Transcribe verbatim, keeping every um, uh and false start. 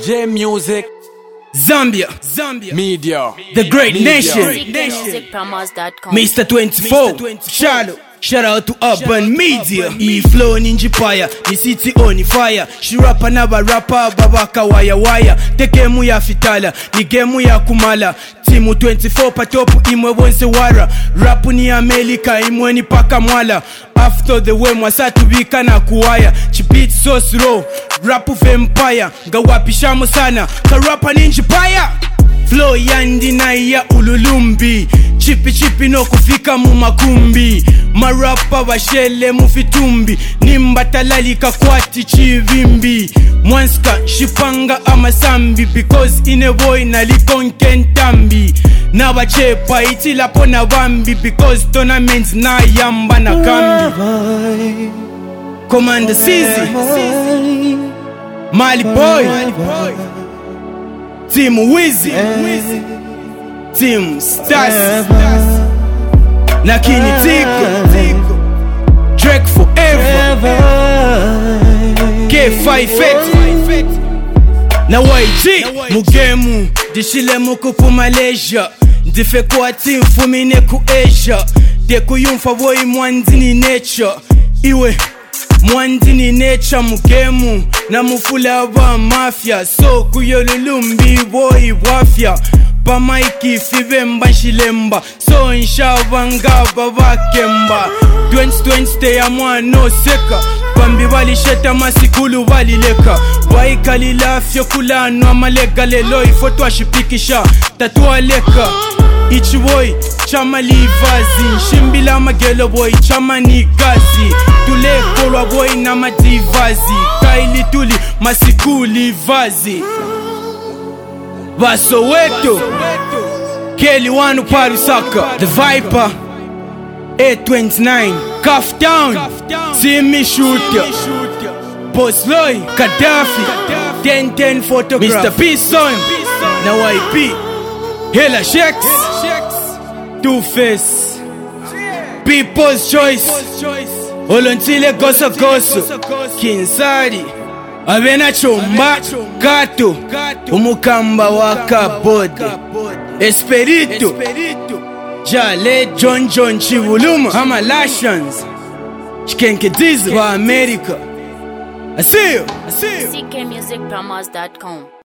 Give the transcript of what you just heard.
J Music, Zambia, Zambia, Media, the great Media. nation, music promos dot com. Mister twenty-four, Shallow. Shout out to Urban Media. E flow ninja paya, the city on fire. She rap another rapper, babaka waya waya. Tekemu ya fitala, ni gemu ya kumala. Timu twenty-four patopu imwe wonse wara. Rapu ni Amerika imwe ni paka mwala. After the way mwasatu wika na kuwaya. Chipit so slow, rapu vampire. Ngawapishamo sana, ka rapa ninja paya. Flow yandi na ya ululumbi. Chipi chipi no kufika mu makumbi. Marapa washele mufitumbi. Nimba talalika kwati chivimbi. Mwanska shipanga amasambi. Because ine boy na likonkentambi. Na wachepa itila pona wambi. Because tournaments na yamba na kambi. Commander Sizi, Mali Boy, Team Wizzy, Team Stas, Nakini Tico, Drake Forever, K five X, na Y G, Mugemu, dishile muku ku Malaysia, ndife kwa team fumine ku Asia, deku yumfa boy mwandini nature, iwe mwandini nature mugemu, na mufula wa mafia, so kuyolulumbi boy wafia. Pa maiki five mba shilemba, so inshawa ngaba wakemba. Twenty twenty stay ya mwano seka, pambi wali sheta masikulu wali leka. Waikali lafyo kulano amalega lelo ifotwa shipikisha tatua leka. Ichi boy chama livazi, shimbila magelo boy chama ni gazi. Tule kolwa boy na madivazi, kaili tuli masikuli vazi. Basoweto, Kelly Wanu Parusaka, The Viper, eight twenty-nine, Cuff Down, See Me Shooter, Boss Loy, Gaddafi, ten ten Photograph, Mister P Son, na Y P, Hela Sheks, Two-Face, People's Choice, Olontile Goso Goso, Kinsari, Avena Chomba, Kato, Umukamba waka bode, Esperito, Jale John John Chivuluma, Hamalashans, Chikenke Diz wa America. I see you, I see you. C K music promos dot com.